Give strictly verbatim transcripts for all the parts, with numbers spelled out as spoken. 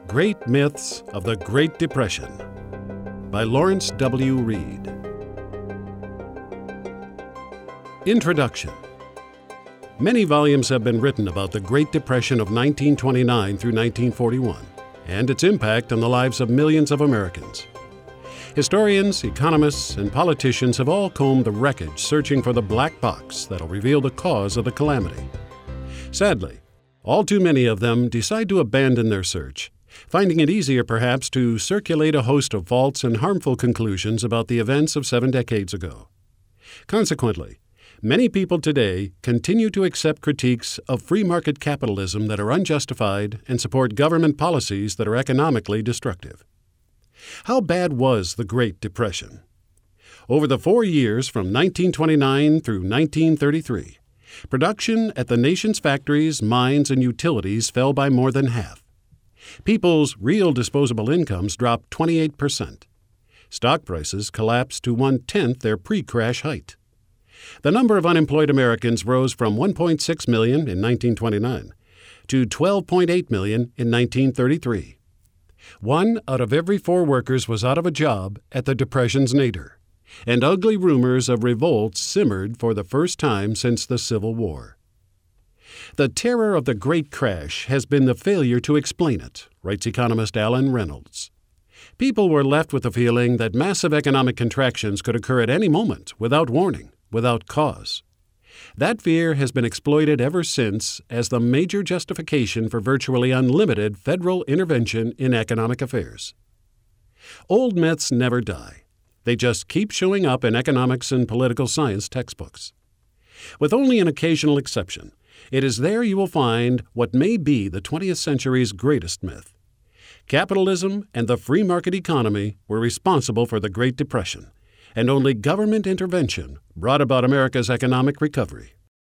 Great Myths of the Great Depression by Lawrence W. Reed. Introduction. Many volumes have been written about the Great Depression of nineteen twenty-nine through nineteen forty-one and its impact on the lives of millions of Americans. Historians, economists, and politicians have all combed the wreckage searching for the black box that'll reveal the cause of the calamity. Sadly, all too many of them decide to abandon their search, finding it easier perhaps to circulate a host of false and harmful conclusions about the events of seven decades ago. Consequently, many people today continue to accept critiques of free market capitalism that are unjustified and support government policies that are economically destructive. How bad was the Great Depression? Over the four years from nineteen twenty-nine through nineteen thirty-three, production at the nation's factories, mines, and utilities fell by more than half. People's real disposable incomes dropped twenty-eight percent. Stock prices collapsed to one-tenth their pre-crash height. The number of unemployed Americans rose from one point six million in nineteen twenty-nine to twelve point eight million in nineteen thirty-three. One out of every four workers was out of a job at the Depression's nadir, and ugly rumors of revolt simmered for the first time since the Civil War. The terror of the Great Crash has been the failure to explain it, writes economist Alan Reynolds. People were left with the feeling that massive economic contractions could occur at any moment without warning, without cause. That fear has been exploited ever since as the major justification for virtually unlimited federal intervention in economic affairs. Old myths never die. They just keep showing up in economics and political science textbooks. With only an occasional exception, it is there you will find what may be the twentieth century's greatest myth. Capitalism and the free market economy were responsible for the Great Depression, and only government intervention brought about America's economic recovery.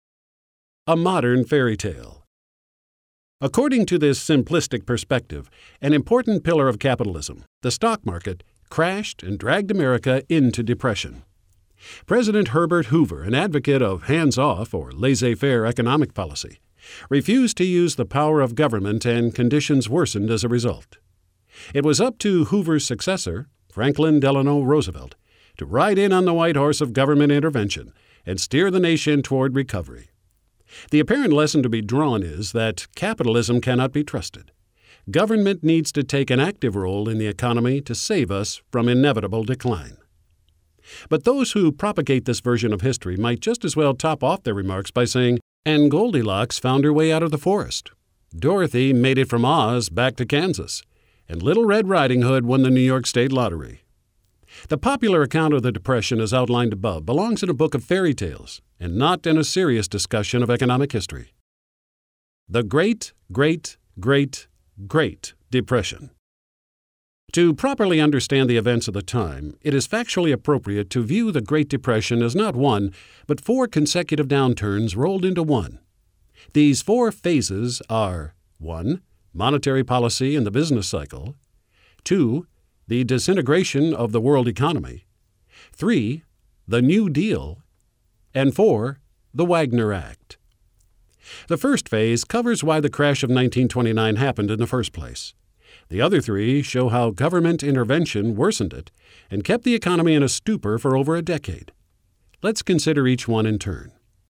A modern fairy tale. According to this simplistic perspective, an important pillar of capitalism, the stock market, crashed and dragged America into depression. President Herbert Hoover, an advocate of hands-off or laissez-faire economic policy, refused to use the power of government, and conditions worsened as a result. It was up to Hoover's successor, Franklin Delano Roosevelt, to ride in on the white horse of government intervention and steer the nation toward recovery. The apparent lesson to be drawn is that capitalism cannot be trusted. Government needs to take an active role in the economy to save us from inevitable decline. But those who propagate this version of history might just as well top off their remarks by saying, "And Goldilocks found her way out of the forest. Dorothy made it from Oz back to Kansas, and Little Red Riding Hood won the New York State Lottery." The popular account of the Depression as outlined above belongs in a book of fairy tales and not in a serious discussion of economic history. The Great, Great, Great, Great Depression. To properly understand the events of the time, it is factually appropriate to view the Great Depression as not one, but four consecutive downturns rolled into one. These four phases are one. Monetary policy and the business cycle, two. The disintegration of the world economy, three. The New Deal, and four. The Wagner Act. The first phase covers why the crash of nineteen twenty-nine happened in the first place. The other three show how government intervention worsened it and kept the economy in a stupor for over a decade. Let's consider each one in turn.